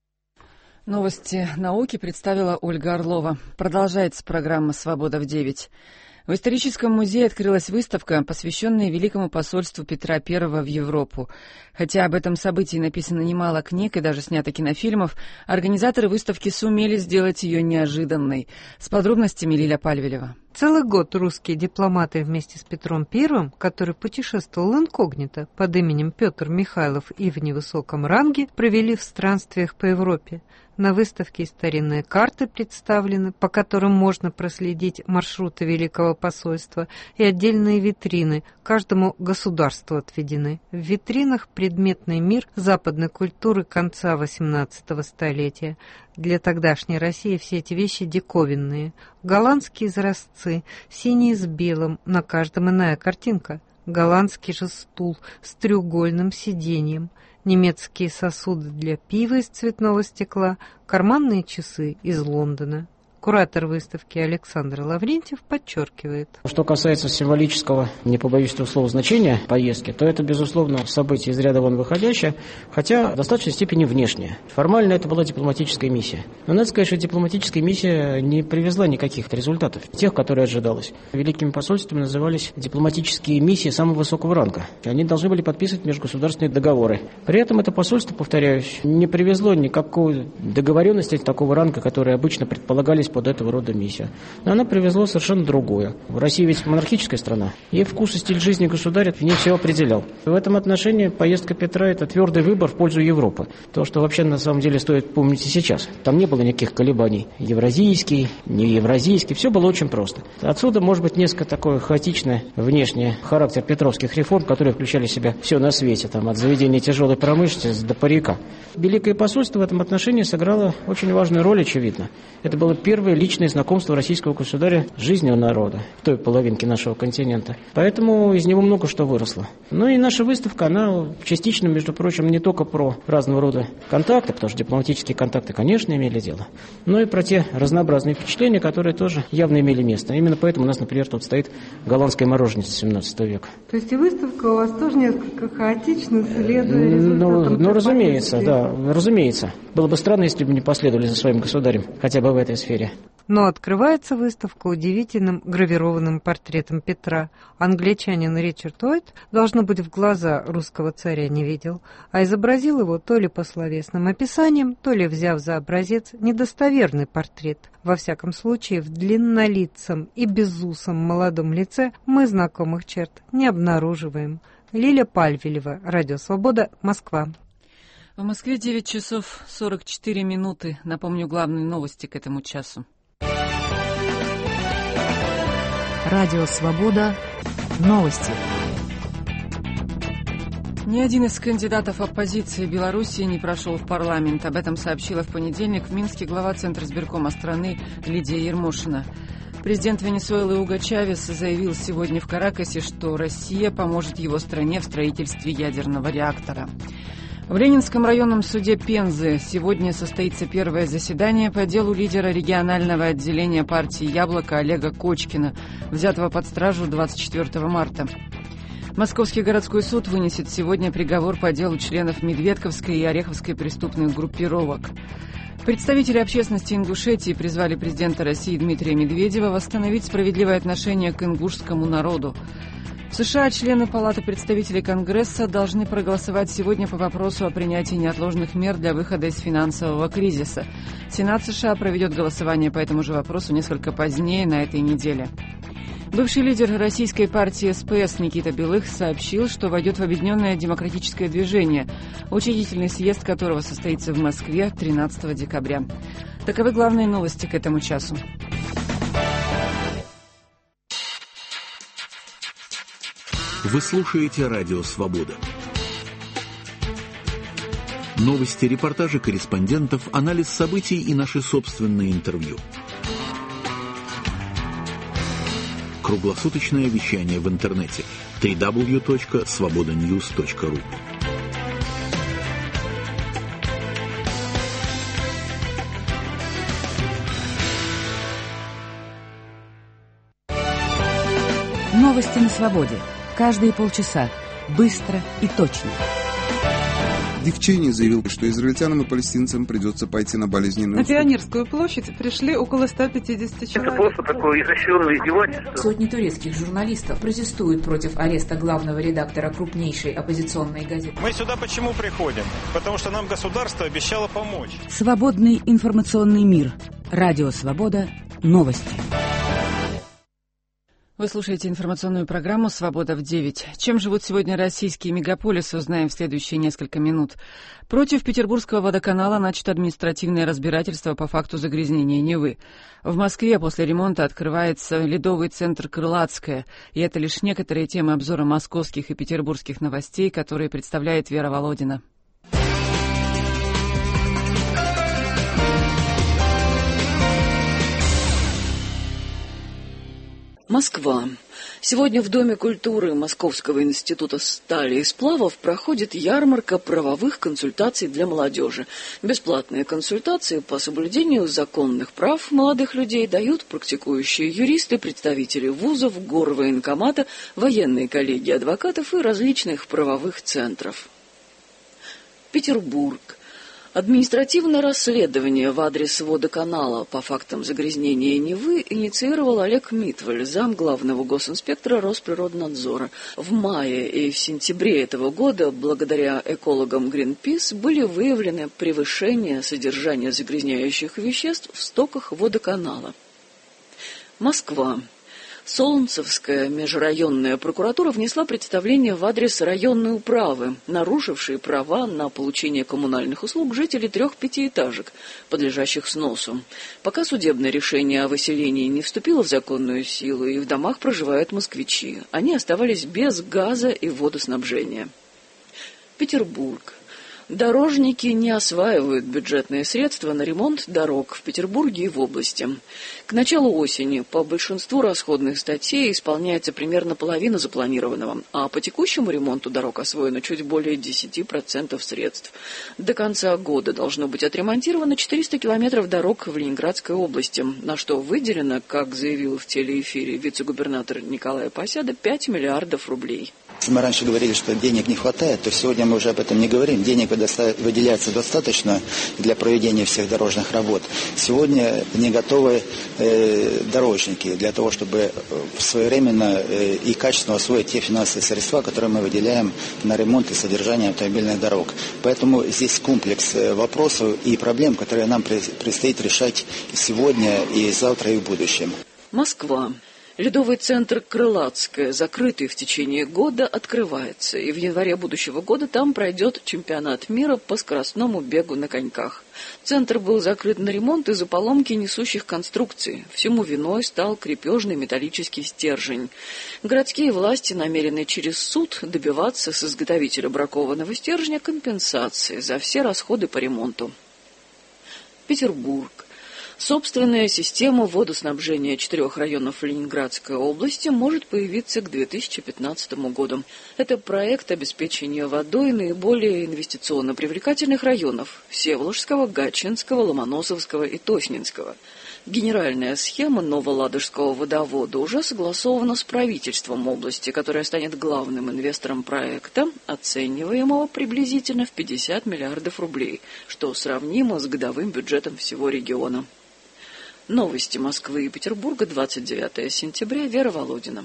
Новости науки представила Ольга Орлова. Продолжается программа «Свобода в девять». В историческом музее открылась выставка, посвященная Великому посольству Петра Первого в Европу. Хотя об этом событии написано немало книг и даже снято кинофильмов, организаторы выставки сумели сделать ее неожиданной. С подробностями Лиля Пальвелева. Целый год русские дипломаты вместе с Петром Первым, который путешествовал инкогнито под именем Петр Михайлов и в невысоком ранге, провели в странствиях по Европе. На выставке старинные карты представлены, по которым можно проследить маршруты Великого посольства, и отдельные витрины, каждому государству отведены. В витринах предметный мир западной культуры конца восемнадцатого столетия. Для тогдашней России все эти вещи диковинные. Голландские изразцы, синие с белым, на каждом иная картинка. Голландский же стул с треугольным сиденьем. Немецкие сосуды для пива из цветного стекла, карманные часы из Лондона. Куратор выставки Александр Лаврентьев подчеркивает. Что касается символического, не побоюсь этого слова, значения поездки, то это, безусловно, событие из ряда вон выходящее, хотя в достаточной степени внешнее. Формально это была дипломатическая миссия. Но надо сказать, что дипломатическая миссия не привезла никаких результатов, тех, которые ожидалось. Великими посольствами назывались дипломатические миссии самого высокого ранга. Они должны были подписывать межгосударственные договоры. При этом это посольство, повторяюсь, не привезло никакой договоренности такого ранга, которые обычно предполагались под этого рода миссия. Но она привезла совершенно другое. Россия ведь монархическая страна, и вкус и стиль жизни государя в ней все определял. В этом отношении поездка Петра – это твердый выбор в пользу Европы. То, что вообще на самом деле стоит помнить и сейчас. Там не было никаких колебаний. Евразийский, не евразийский, все было очень просто. Отсюда может быть несколько такой хаотичный внешний характер петровских реформ, которые включали в себя все на свете, там, от заведения тяжелой промышленности до парика. Великое посольство в этом отношении сыграло очень важную роль, очевидно. Это было первое Первое личное знакомство российского государя с жизнью народа в той половинке нашего континента. Поэтому из него много что выросло. Ну и наша выставка, она частично, между прочим, не только про разного рода контакты, потому что дипломатические контакты, конечно, имели дело, но и про те разнообразные впечатления, которые тоже явно имели место. Именно поэтому у нас, например, тут стоит голландская мороженица семнадцатого века. То есть и выставка у вас тоже несколько хаотично, следуя результатам? Ну, ну разумеется, да, разумеется. Было бы странно, если бы не последовали за своим государем, хотя бы в этой сфере. Но открывается выставка удивительным гравированным портретом Петра. Англичанин Ричард Уайт, должно быть, в глаза русского царя не видел, а изобразил его то ли по словесным описаниям, то ли взяв за образец недостоверный портрет. Во всяком случае, в длиннолицем и безусом молодом лице мы знакомых черт не обнаруживаем. Лиля Пальвелева, Радио Свобода, Москва. В Москве девять часов сорок четыре минуты. Напомню главные новости к этому часу. Радио Свобода. Новости. Ни один из кандидатов оппозиции Белоруссии не прошел в парламент. Об этом сообщила в понедельник в Минске глава Центризбиркома страны Лидия Ермошина. Президент Венесуэлы Уго Чавес заявил сегодня в Каракасе, что Россия поможет его стране в строительстве ядерного реактора. В Ленинском районном суде Пензы сегодня состоится первое заседание по делу лидера регионального отделения партии «Яблоко» Олега Кочкина, взятого под стражу двадцать четвёртого марта. Московский городской суд вынесет сегодня приговор по делу членов Медведковской и Ореховской преступных группировок. Представители общественности Ингушетии призвали президента России Дмитрия Медведева восстановить справедливое отношение к ингушскому народу. В США члены Палаты представителей Конгресса должны проголосовать сегодня по вопросу о принятии неотложных мер для выхода из финансового кризиса. Сенат США проведет голосование по этому же вопросу несколько позднее на этой неделе. Бывший лидер российской партии СПС Никита Белых сообщил, что войдет в Объединенное демократическое движение, учредительный съезд которого состоится в Москве тринадцатого декабря. Таковы главные новости к этому часу. Вы слушаете Радио Свобода. Новости, репортажи корреспондентов, анализ событий и наши собственные интервью. Круглосуточное вещание в интернете дабл ю дабл ю дабл ю точка свобода ньюс точка ру. Новости на свободе. Каждые полчаса. Быстро и точно. Дик Чейни заявил, что израильтянам и палестинцам придется пойти на болезненную... На Пионерскую площадь пришли около ста пятидесяти человек. Это просто такое изощренное издевательство. Сотни турецких журналистов протестуют против ареста главного редактора крупнейшей оппозиционной газеты. Мы сюда почему приходим? Потому что нам государство обещало помочь. Свободный информационный мир. Радио «Свобода». Новости. Вы слушаете информационную программу «Свобода в девять». Чем живут сегодня российские мегаполисы, узнаем в следующие несколько минут. Против Петербургского водоканала начато административное разбирательство по факту загрязнения Невы. В Москве после ремонта открывается ледовый центр «Крылатское». И это лишь некоторые темы обзора московских и петербургских новостей, которые представляет Вера Володина. Москва. Сегодня в Доме культуры Московского института стали и сплавов проходит ярмарка правовых консультаций для молодежи. Бесплатные консультации по соблюдению законных прав молодых людей дают практикующие юристы, представители вузов, горвоенкомата, военные коллегии адвокатов и различных правовых центров. Петербург. Административное расследование в адрес водоканала по фактам загрязнения Невы инициировал Олег Митваль, зам главного госинспектора Росприроднадзора. В мае и в сентябре этого года, благодаря экологам Greenpeace, были выявлены превышения содержания загрязняющих веществ в стоках водоканала. Москва. Солнцевская межрайонная прокуратура внесла представление в адрес районной управы, нарушившей права на получение коммунальных услуг жителей трех пятиэтажек, подлежащих сносу. Пока судебное решение о выселении не вступило в законную силу, и в домах проживают москвичи. Они оставались без газа и водоснабжения. Петербург. Дорожники не осваивают бюджетные средства на ремонт дорог в Петербурге и в области. К началу осени по большинству расходных статей исполняется примерно половина запланированного, а по текущему ремонту дорог освоено чуть более десять процентов средств. До конца года должно быть отремонтировано четыреста километров дорог в Ленинградской области, на что выделено, как заявил в телеэфире вице-губернатор Николай Посяда, пять миллиардов рублей. Если мы раньше говорили, что денег не хватает, то сегодня мы уже об этом не говорим. Денег выделяется достаточно для проведения всех дорожных работ. Сегодня не готовы э, дорожники для того, чтобы своевременно э, и качественно освоить те финансовые средства, которые мы выделяем на ремонт и содержание автомобильных дорог. Поэтому здесь комплекс вопросов и проблем, которые нам предстоит решать сегодня и завтра и в будущем. Москва. Ледовый центр «Крылатское», закрытый в течение года, открывается, и в январе будущего года там пройдет чемпионат мира по скоростному бегу на коньках. Центр был закрыт на ремонт из-за поломки несущих конструкций. Всему виной стал крепежный металлический стержень. Городские власти намерены через суд добиваться с изготовителя бракованного стержня компенсации за все расходы по ремонту. Петербург. Собственная система водоснабжения четырех районов Ленинградской области может появиться к две тысячи пятнадцатому году. Это проект обеспечения водой наиболее инвестиционно привлекательных районов – Всеволожского, Гатчинского, Ломоносовского и Тоснинского. Генеральная схема Новоладожского водовода уже согласована с правительством области, которое станет главным инвестором проекта, оцениваемого приблизительно в пятьдесят миллиардов рублей, что сравнимо с годовым бюджетом всего региона. Новости Москвы и Петербурга, двадцать девятого сентября, Вера Володина.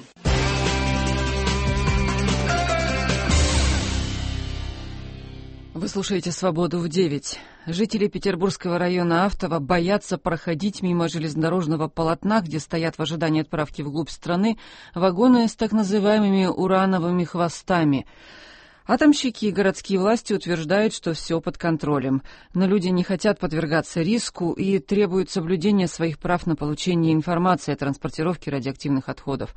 Вы слушаете «Свободу в девять». Жители Петербургского района Автово боятся проходить мимо железнодорожного полотна, где стоят в ожидании отправки вглубь страны вагоны с так называемыми урановыми хвостами. Атомщики и городские власти утверждают, что все под контролем, но люди не хотят подвергаться риску и требуют соблюдения своих прав на получение информации о транспортировке радиоактивных отходов.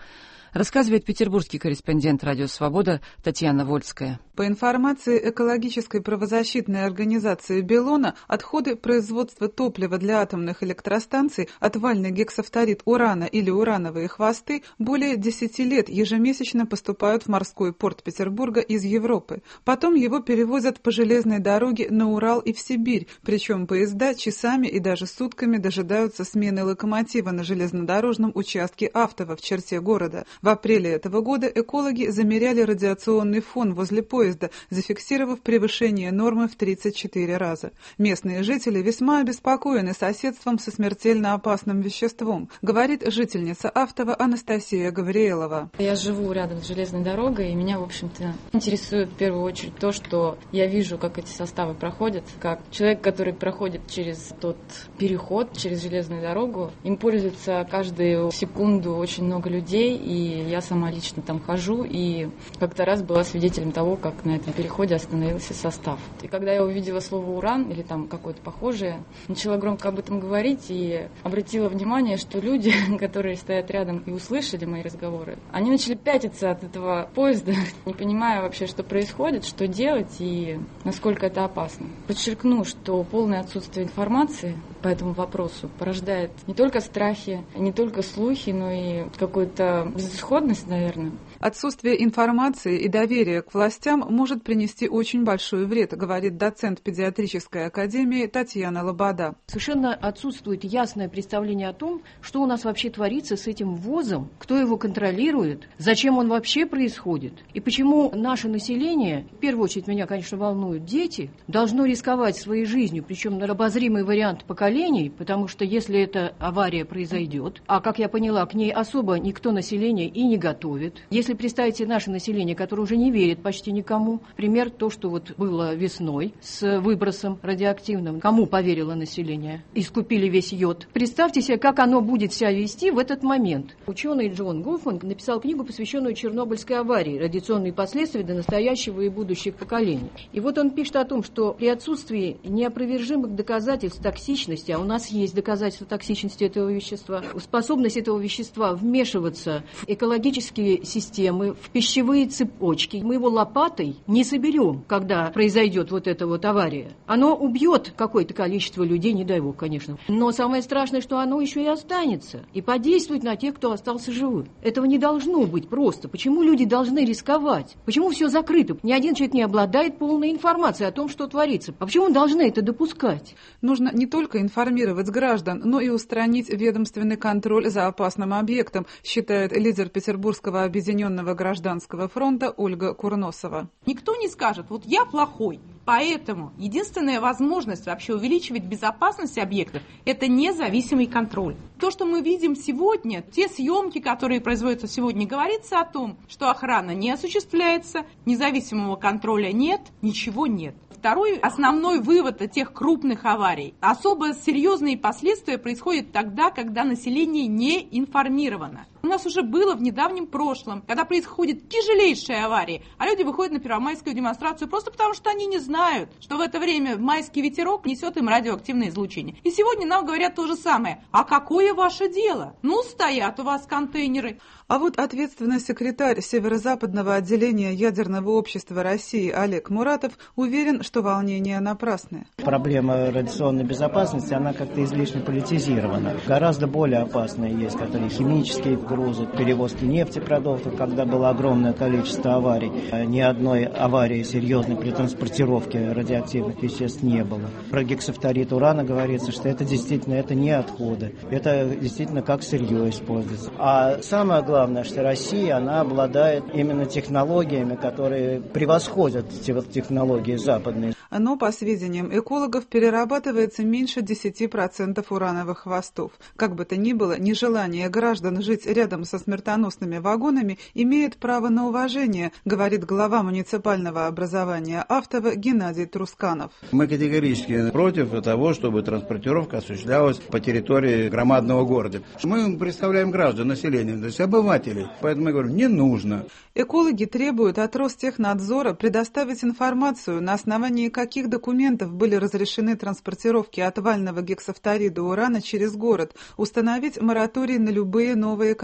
Рассказывает петербургский корреспондент «Радио Свобода» Татьяна Вольская. По информации экологической правозащитной организации «Беллона», отходы производства топлива для атомных электростанций, отвальный гексафторид урана или урановые хвосты более десяти лет ежемесячно поступают в морской порт Петербурга из Европы. Потом его перевозят по железной дороге на Урал и в Сибирь, причем поезда часами и даже сутками дожидаются смены локомотива на железнодорожном участке Автово в черте города. В апреле этого года экологи замеряли радиационный фон возле поезда, зафиксировав превышение нормы в тридцать четыре раза. Местные жители весьма обеспокоены соседством со смертельно опасным веществом, говорит жительница Автова Анастасия Гавриелова. Я живу рядом с железной дорогой, и меня, в общем-то, интересует в первую очередь то, что я вижу, как эти составы проходят, как человек, который проходит через тот переход, через железную дорогу, им пользуется каждую секунду очень много людей, и я сама лично там хожу, и как-то раз была свидетелем того, как на этом переходе остановился состав. И когда я увидела слово «уран» или там какое-то похожее, начала громко об этом говорить и обратила внимание, что люди, которые стоят рядом и услышали мои разговоры, они начали пятиться от этого поезда, не понимая вообще, что происходит, что делать и насколько это опасно. Подчеркну, что полное отсутствие информации по этому вопросу порождает не только страхи, не только слухи, но и какую-то безысходность, наверное. Отсутствие информации и доверия к властям может принести очень большой вред, говорит доцент педиатрической академии Татьяна Лобода. Совершенно отсутствует ясное представление о том, что у нас вообще творится с этим ввозом, кто его контролирует, зачем он вообще происходит, и почему наше население, в первую очередь меня, конечно, волнуют дети, должно рисковать своей жизнью, причем на обозримый вариант поколений, потому что если эта авария произойдет, а, как я поняла, к ней особо никто населения и не готовит. Если представите наше население, которое уже не верит почти никому, пример то, что вот было весной с выбросом радиоактивным, кому поверило население, искупили весь йод. Представьте себе, как оно будет себя вести в этот момент. Ученый Джон Гофман написал книгу, посвященную Чернобыльской аварии, радиационные последствия для настоящего и будущих поколений. И вот он пишет о том, что при отсутствии неопровержимых доказательств токсичности, а у нас есть доказательства токсичности этого вещества, способность этого вещества вмешиваться в экологические системы, в пищевые цепочки, мы его лопатой не соберем, когда произойдет вот эта вот авария. Оно убьет какое-то количество людей, не дай бог, конечно. Но самое страшное, что оно еще и останется и подействует на тех, кто остался живым. Этого не должно быть просто. Почему люди должны рисковать? Почему все закрыто? Ни один человек не обладает полной информацией о том, что творится. А почему мы должны это допускать? Нужно не только информировать граждан, но и устранить ведомственный контроль за опасным объектом, считает лидер Петербургского объединенного гражданского фронта Ольга Курносова. Никто не скажет, вот я плохой. Поэтому единственная возможность вообще увеличивать безопасность объектов – это независимый контроль. То, что мы видим сегодня, те съемки, которые производятся сегодня, говорится о том, что охрана не осуществляется, независимого контроля нет, ничего нет. Второй основной вывод от тех крупных аварий. Особо серьезные последствия происходят тогда, когда население не информировано. У нас уже было в недавнем прошлом, когда происходит тяжелейшая авария, а люди выходят на первомайскую демонстрацию просто потому, что они не знают, что в это время майский ветерок несет им радиоактивное излучение. И сегодня нам говорят то же самое. А какое ваше дело? Ну, стоят у вас контейнеры. А вот ответственный секретарь Северо-Западного отделения Ядерного общества России Олег Муратов уверен, что волнения напрасны. Проблема радиационной безопасности, она как-то излишне политизирована. Гораздо более опасные есть, которые химические грузы, перевозки нефтепродуктов, когда было огромное количество аварий. Ни одной аварии серьезной при транспортировке радиоактивных веществ не было. Про гексафторид урана говорится, что это действительно это не отходы. Это действительно как сырье используется. А самое главное, Главное, что Россия, она обладает именно технологиями, которые превосходят те вот технологии западные. Но, по сведениям экологов, перерабатывается меньше десяти процентов урановых хвостов. Как бы то ни было, нежелание граждан жить рядом со смертоносными вагонами имеет право на уважение, говорит глава муниципального образования Автова Геннадий Трусканов. Мы категорически против того, чтобы транспортировка осуществлялась по территории громадного города. Мы представляем граждан, население, то есть обывателей. Поэтому я говорю, не нужно. Экологи требуют от Ростехнадзора предоставить информацию, на основании каких документов были разрешены транспортировки отвального гексафторида урана через город, установить мораторий на любые новые контакты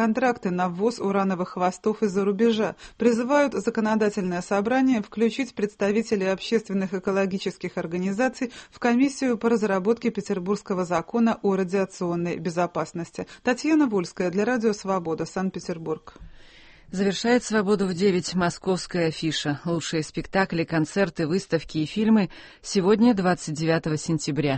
контракты на ввоз урановых хвостов из-за рубежа. Призывают законодательное собрание включить представителей общественных экологических организаций в комиссию по разработке Петербургского закона о радиационной безопасности. Татьяна Вольская для Радио Свобода, Санкт-Петербург. Завершает «Свободу в девять» московская афиша. Лучшие спектакли, концерты, выставки и фильмы сегодня, двадцать девятого сентября.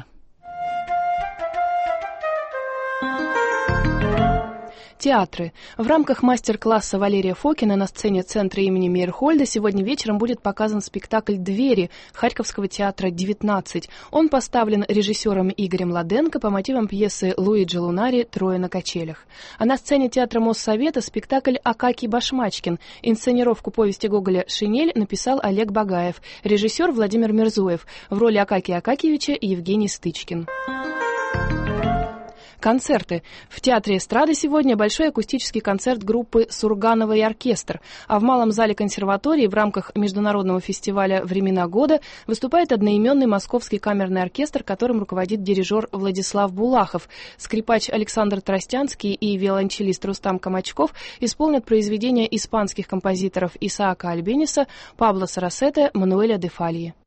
Театры. В рамках мастер-класса Валерия Фокина на сцене центра имени Мейерхольда сегодня вечером будет показан спектакль «Двери» Харьковского театра девятнадцать. Он поставлен режиссером Игорем Ладенко по мотивам пьесы Луиджи Лунари «Трое на качелях». А на сцене театра Моссовета спектакль «Акакий Башмачкин». Инсценировку повести Гоголя «Шинель» написал Олег Багаев, режиссер Владимир Мирзоев. В роли Акакия Акакиевича Евгений Стычкин. Концерты. В Театре эстрады сегодня большой акустический концерт группы «Сурганова и оркестр», а в Малом зале консерватории в рамках международного фестиваля «Времена года» выступает одноименный московский камерный оркестр, которым руководит дирижер Владислав Булахов. Скрипач Александр Тростянский и виолончелист Рустам Камачков исполнят произведения испанских композиторов Исаака Альбениса, Пабло Сарасете, Мануэля де Фальи.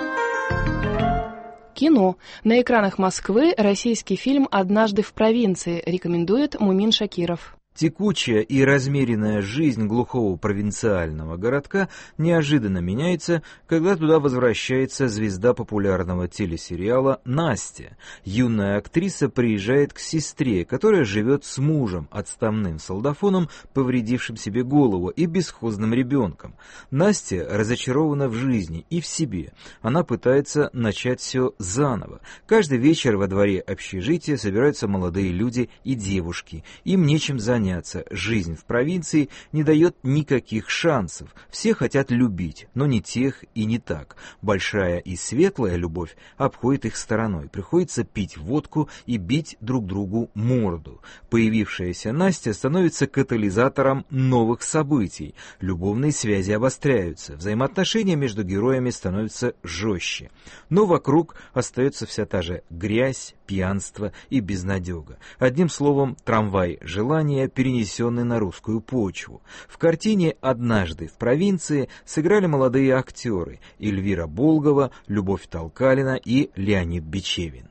Кино. На экранах Москвы российский фильм «Однажды в провинции» рекомендует Мумин Шакиров. Текучая и размеренная жизнь глухого провинциального городка неожиданно меняется, когда туда возвращается звезда популярного телесериала Настя. Юная актриса приезжает к сестре, которая живет с мужем, отставным солдафоном, повредившим себе голову, и бесхозным ребенком. Настя разочарована в жизни и в себе. Она пытается начать все заново. Каждый вечер во дворе общежития собираются молодые люди и девушки. Им нечем заняться. Жизнь в провинции не дает никаких шансов. Все хотят любить, но не тех и не так. Большая и светлая любовь обходит их стороной. Приходится пить водку и бить друг другу морду. Появившаяся Настя становится катализатором новых событий. Любовные связи обостряются. Взаимоотношения между героями становятся жестче. Но вокруг остается вся та же грязь, пьянство и безнадега. Одним словом, трамвай желания, перенесенный на русскую почву. В картине «Однажды в провинции» сыграли молодые актеры Эльвира Болгова, Любовь Толкалина и Леонид Бичевин.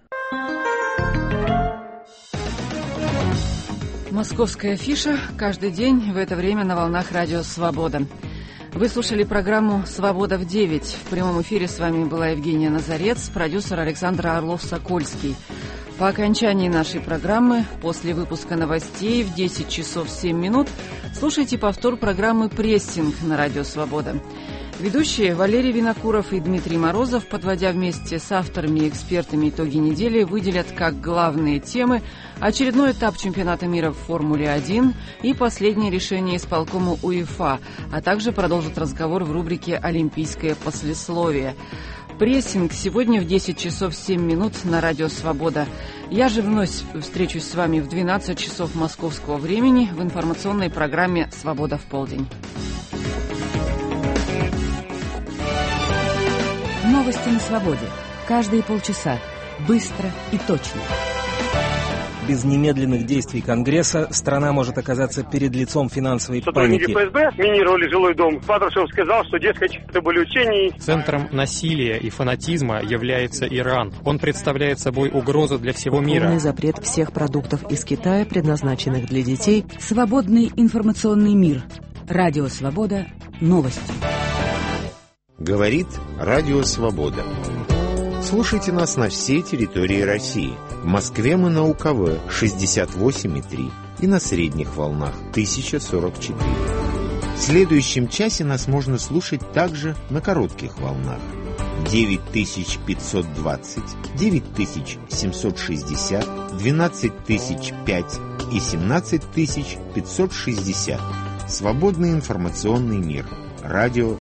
Московская афиша каждый день в это время на волнах радио «Свобода». Вы слушали программу «Свобода в девять». В прямом эфире с вами была Евгения Назарец, продюсер Александр Орлов-Сокольский. По окончании нашей программы, после выпуска новостей в десять часов семь минут, слушайте повтор программы «Прессинг» на радио «Свобода». Ведущие Валерий Винокуров и Дмитрий Морозов, подводя вместе с авторами и экспертами итоги недели, выделят как главные темы очередной этап чемпионата мира в Формуле один и последнее решение исполкома УЕФА, а также продолжат разговор в рубрике «Олимпийское послесловие». Прессинг сегодня в десять часов семь минут на радио «Свобода». Я же вновь встречусь с вами в двенадцать часов московского времени в информационной программе «Свобода в полдень». Новости на свободе. Каждые полчаса. Быстро и точно. Без немедленных действий Конгресса страна может оказаться перед лицом финансовой паники. Сотрудники ФСБ минировали жилой дом. Патрушев сказал, что, дескать, это были учения. Центром насилия и фанатизма является Иран. Он представляет собой угрозу для всего мира. Полный запрет всех продуктов из Китая, предназначенных для детей. Свободный информационный мир. Радио «Свобода». Новости. Говорит Радио Свобода. Слушайте нас на всей территории России. В Москве мы на УКВ шестьдесят восемь и три и на средних волнах тысяча сорок четыре. В следующем часе нас можно слушать также на коротких волнах. девять тысяч пятьсот двадцать, девять тысяч семьсот шестьдесят, двенадцать тысяч пять и семнадцать тысяч пятьсот шестьдесят. Свободный информационный мир. Радио